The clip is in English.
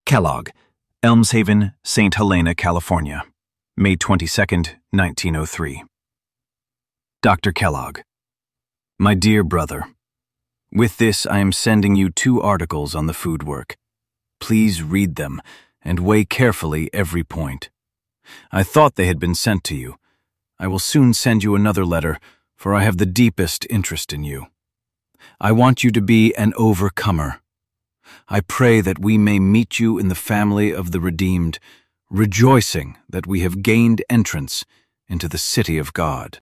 Kellogg, Elmshaven, St. Helena, California, May 22, 1903. Dr. Kellogg. My dear brother, with this I am sending you 2 articles on the food work. Please read them and weigh carefully every point. I thought they had been sent to you. I will soon send you another letter, for I have the deepest interest in you. I want you to be an overcomer. I pray that we may meet you in the family of the redeemed, rejoicing that we have gained entrance into the city of God.